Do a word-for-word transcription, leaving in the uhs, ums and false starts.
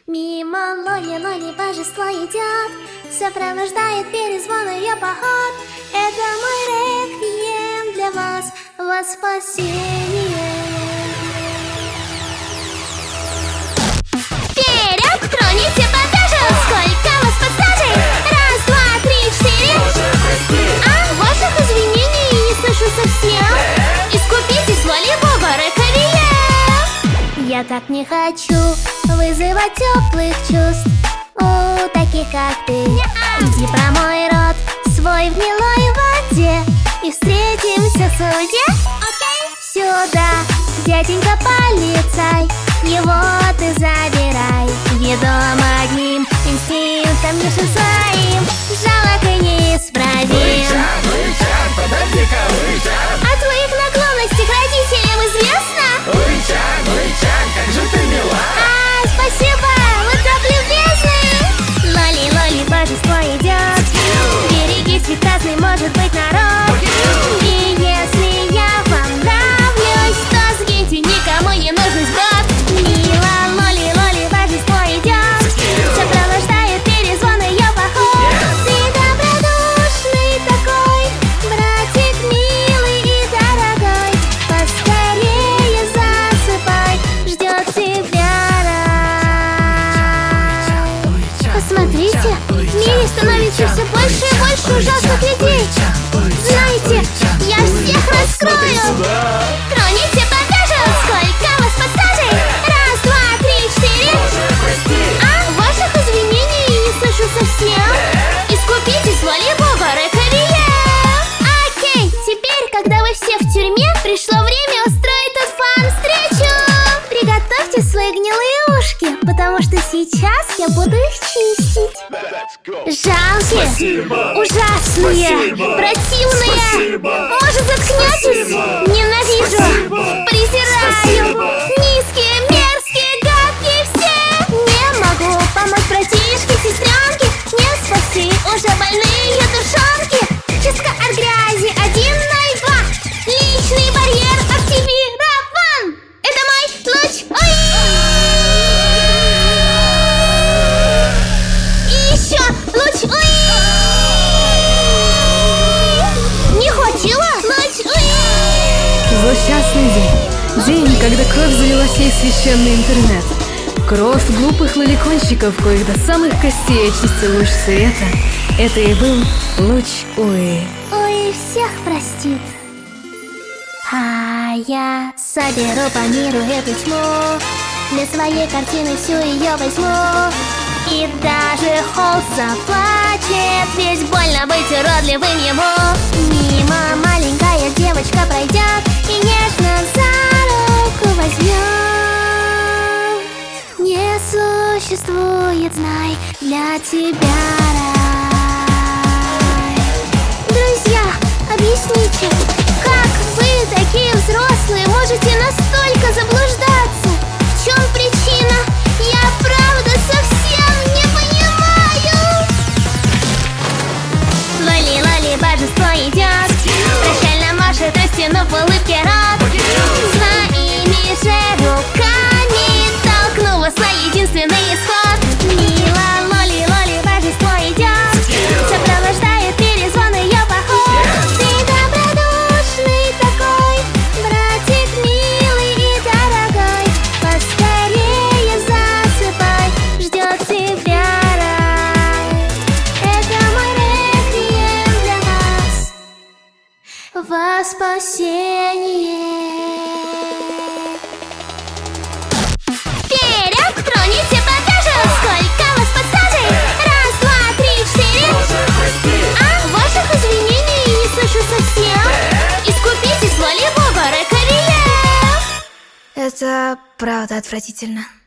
Мимо Лоли-Лоли божество идет, сопровождает перезвон ее поход. Это мой реквием для вас во спасение. Вперед, троните багажа! Сколько вас пассажей? Раз, два, три, четыре. А, ваших извинений не слышу совсем. Искупитесь, Лоли Бога, реквием. Я так не хочу вызывать теплых чувств у таких, как ты. Иди промой рот свой в гнилой воде и встретимся в суде. Сюда, дяденька полицай, его ты забирай. Ведом одним инстинктом нежным своим, жалок и неисправим. Лыча, Лыча, подойди-ка, Лыча. О твоих наклонностях родителям известно? Лыча, Лыча, как же ты мила. А, спасибо, вы так любезны. Лоли-Лоли, божество идет. Берегись, ведь разный может быть народ. И если я вам нравлюсь, то сгиньте, никому не нужен сброд. Мила Лоли-Лоли, божество идет, сопровождает перезвон ее поход. Ты добродушный такой, братик милый и дорогой. Поскорее засыпай, ждет тебя рай. Посмотрите, в мире становится все больше и больше ужасных людей. Знаете, я всех раскрою. Троните багажа, сколько вас пассажей? Раз, два, три, четыре. А, ваших извинений не слышу совсем. Искупитесь, Лоли Бога, реквием. Окей, теперь, когда вы все в тюрьме, пришло время устроить тут фан-встречу. Приготовьте свои гнилые ушки, потому что сейчас я буду их чистить. Жалкие, Спасибо. ужасные, Спасибо. противные. Спасибо. Может, заткнетесь? Спасибо. Ненавижу, Спасибо. презираю. Спасибо. Низкие, мерзкие, гадкие все. Не могу помочь братишке, сестренке, не спасти уже больные душонки. Чистка от грязи один ноль два. Личный барьер активирован. Это мой луч. Ой! И еще луч. Ой! Не хватило? Луч. Ой! Злосчастный день. День, когда кровь залила сей священный интернет. Кровь глупых лоликонщиков, коих до самых костей очистил луч света. Это и был луч Уи. Ой, всех простит. А я соберу по миру эту тьму, для своей картины всю ее возьму. И даже Холст заплачет, ведь больно быть уродливым ему. Мимо маленькая девочка пройдет и нежно за руку возьмет. Не существует, знай, для тебя рай. Друзья, объясните, как вы, такие взрослые, можете настолько заблуждаться? В чем причина? Я правда совсем не понимаю. Лоли-Лоли, божество идет, прощально машет, растянув в улыбке рот. Своими же руками толкну вас на единственный исход. Мила Лоли-Лоли, божество идет, сопровождает перезвон ее поход. Ты добродушный такой, братик милый и дорогой. Поскорее засыпай, ждет тебя рай. Это мой реквием для вас во спасение. Вперед, троните багажа, сколько вас пассажей? Раз, два, три, четыре. А, ваших извинений не слышу совсем. Искупитесь, Лоли Бога, реквием. Это правда отвратительно.